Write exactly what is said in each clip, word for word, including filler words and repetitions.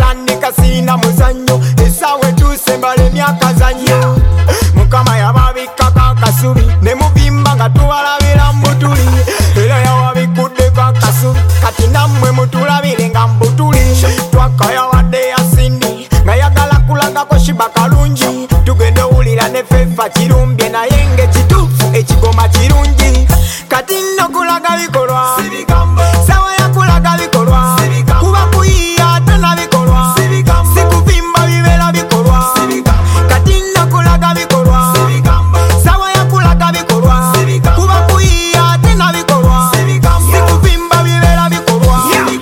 natandika sina muzanyo esawe tusembale myaka zanyo mukama yababikaka kasubi ne mubimba nga tubalabira mbutuli era yawabikudde kakasubi kati nammwe mutulabire nga mbutuli twakayawadde yasindi nga yagala kulagako shiba kalungi tugende wulira ne fefa kirumbye naye ng'ekituufu ekigoma kirungi kati nno kulaga bikolwa sawa yakulaga bikolwa kuba kuyiya ate nabikolwa sikuvimba bibera bikolwa kati nno kulaga bikolwa sawa yakulaga bikolwa kuba kuyiya ate nabikolwa sikuvimba bibera bikolwa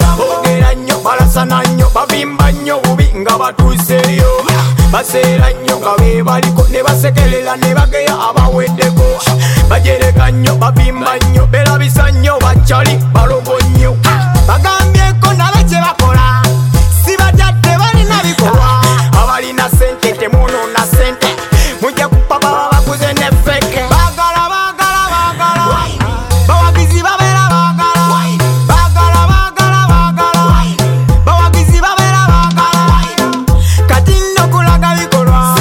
ogera nnyo balasana nnyo bavimba nnyo bubi nga batuuseeyo baseera nnyo nga bebaliko ne basekerera ne bageya abaweddeko bajereka nnyo bavimba nnyo berabisa nnyo bakyali balogo nnyo bagambyeko nabe kye bakola si bajatte balina bikolwa abalina sente temunoona sente mujja kupa baba baguze ne feke bagala bagala bagala bawagizi babeera bagala bagala bagala bagala bawagizi babeera bagala kati nno kulaga bikolwa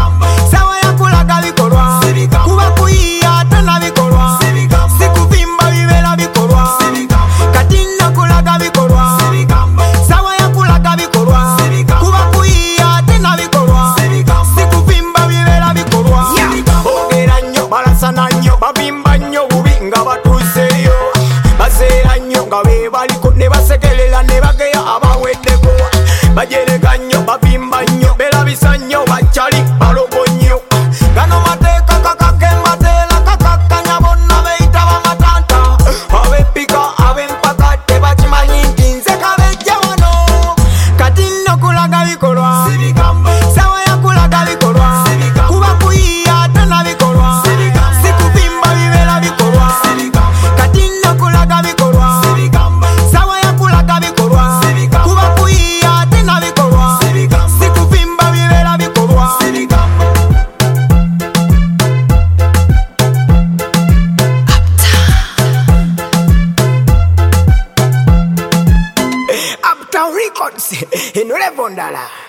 sawa yakulaga bikolwa kuba kuyiya ate nabikolwa sikuvimba bibera bikolwa kati nno kulaga bikolwa sawa yakulaga bikolwa kuba kuyiya ate nabikolwa sikuvimba bibera bikolwa ogera nnyo balasana nnyo bavimba nnyo bubi nga batuuseeyo baseera nnyo nga bebaliko ne basekerera ne bageya abaweddeko bajereka nnyo bavimba nnyo berabisa nnyo bakyali balogo nnyo gano mateeka kakakembateera kakakkanya bonna beyita bamatanta abepika abempaka tebakimanyi nti nze kabejja wano kati nno kulaga bikolwa sawa yakulaga bikolwa kuba kuyiya ate nabikolwa sikuvimba bibera bikolwa kati nno kulaga bikolwa sawa yakulaga bikolwa kuba kuyiya ate nabikolwa sikuvimba bibera bikolwa Uptown Records, eno level ndala.